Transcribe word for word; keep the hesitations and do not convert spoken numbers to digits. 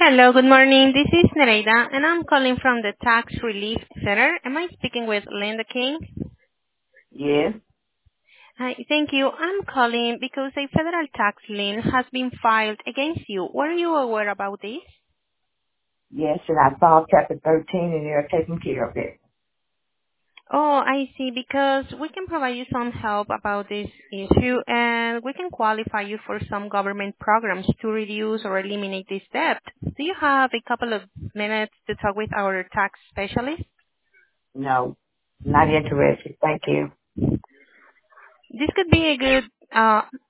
Hello, good morning. This is Nereida, and I'm calling from the Tax Relief Center. Am I speaking with Linda King? Yes, Hi, thank you. I'm calling because a federal tax lien has been filed against you. Were you aware about this? yes, and I filed chapter thirteen and they're taking care of it. Oh, I see, because we can provide you some help about this issue, and we can qualify you for some government programs to reduce or eliminate this debt. Do you have a couple of minutes to talk with our tax specialist? No, not interested. Thank you. This could be a good uh,